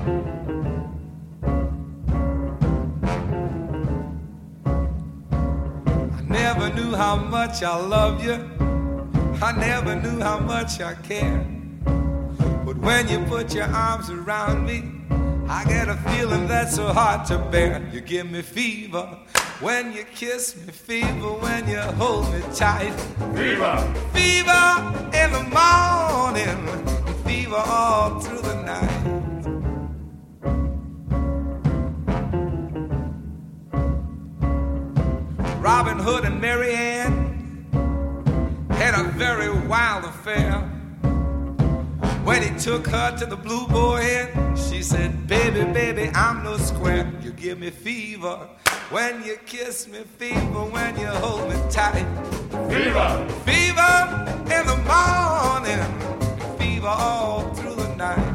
I never knew how much I love you. I never knew how much I care. But when you put your arms around me, I get a feeling that's so hard to bear. You give me fever when you kiss me, fever when you hold me tight. Fever! Fever in the morning, fever all through the night. Robin Hood and Mary Ann had a very wild affair. When he took her to the Blue Boar Inn, she said, baby, baby, I'm no square. You give me fever when you kiss me, fever when you hold me tight. Fever! Fever in the morning, fever all through the night.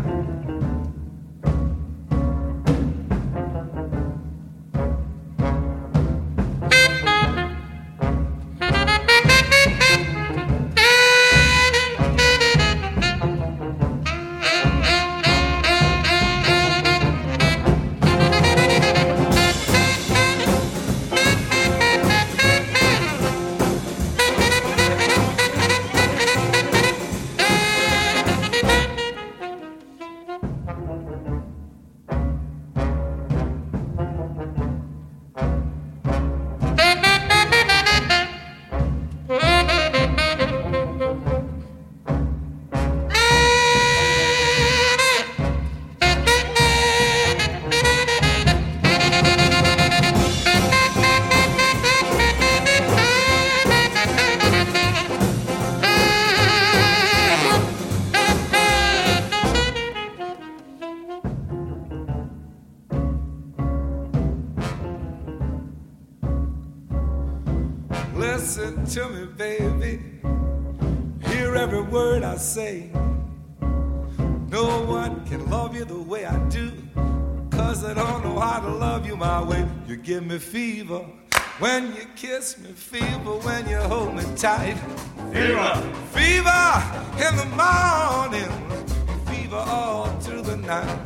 Listen to me, baby. Hear every word I say. No one can love you the way I do, 'cause I don't know how to love you my way. You give me fever when you kiss me, fever when you hold me tight. Fever! Fever in the morning, fever all through the night.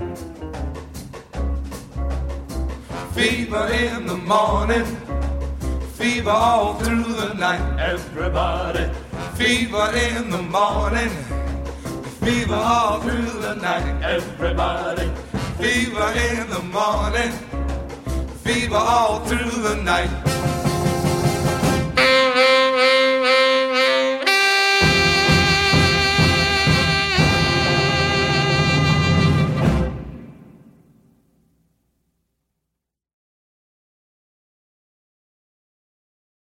Fever in the morning, fever all through the night. Everybody! Fever in the morning, fever all through the night. Everybody! Fever in the morning, fever all through the night.